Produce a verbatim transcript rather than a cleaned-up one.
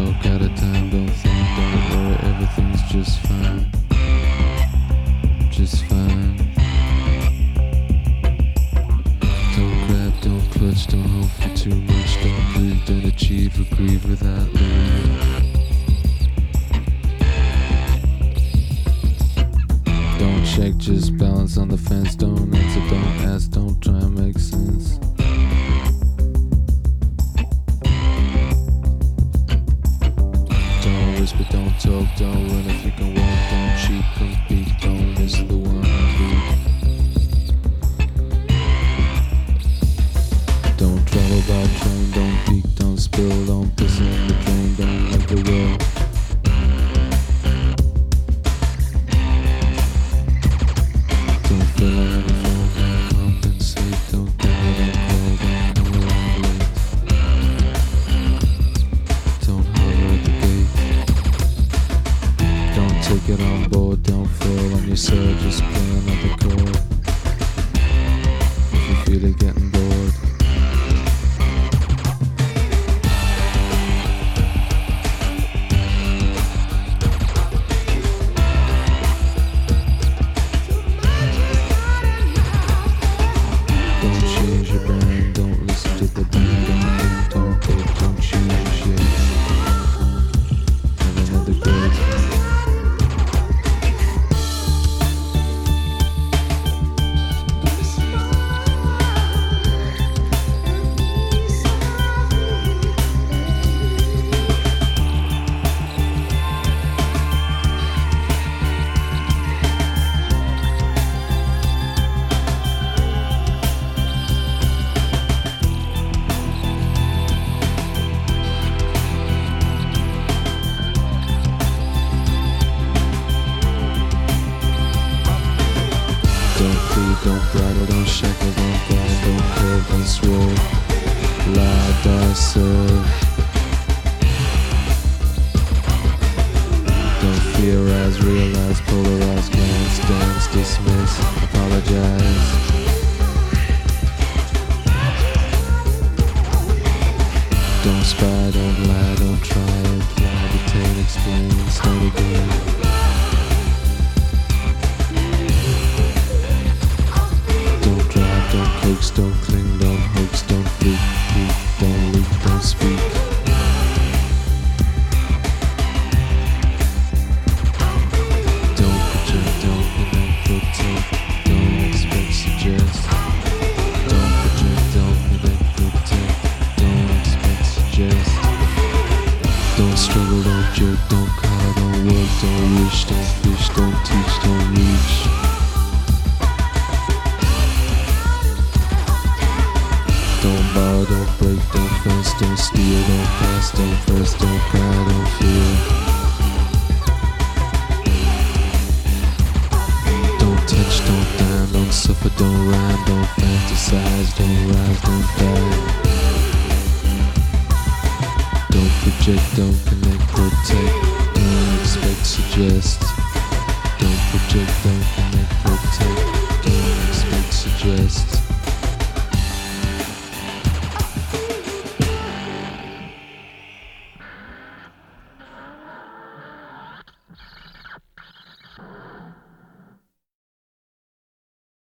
talk out of time, don't think, don't worry, everything's just fine. Just fine. Don't grab, don't clutch, don't hope for too much, don't breathe, don't achieve or grieve without leaving. Don't check, just balance on the fence, don't answer, don't ask, don't try and make sense. Don't whisper, don't talk, don't run if you can walk, don't cheat, compete, don't miss the one beat. Don't travel by train, don't peek, don't spill, don't piss in the drain, don't let the will. Don't fill out any phone, don't compensate, don't die, don't call, don't come around late. Don't holler at the gate. Don't take it on board, don't fall on yourself, just play another chord. If you feel it getting bored. Don't change your brain, don't listen to the band, don't think, don't take, don't choose your shit. Have another grade. Don't plead, don't bridle, don't shackle, don't guide, don't curve, don't swerve. Lie, die, serve. Don't theorize, realize, polarize, glance, dance, dismiss, apologize. Don't spy, don't lie, don't try, imply, detain, explain, start again. Don't coax, don't cling, don't hoax, don't freak, peek, don't leak, don't speak. Don't project, don't connect, protect, don't expect, suggest. Don't project, don't connect, protect, don't expect, suggest. Don't struggle, don't jerk, don't call, don't work, don't wish, don't fish, don't teach, don't reach. Don't borrow, don't break, don't fence, don't steal, don't pass, don't press, don't cry, don't feel. Don't touch, don't dine, don't suffer, don't rhyme, don't fantasize, don't rise, don't die. Don't project, don't connect, protect, don't expect, suggest.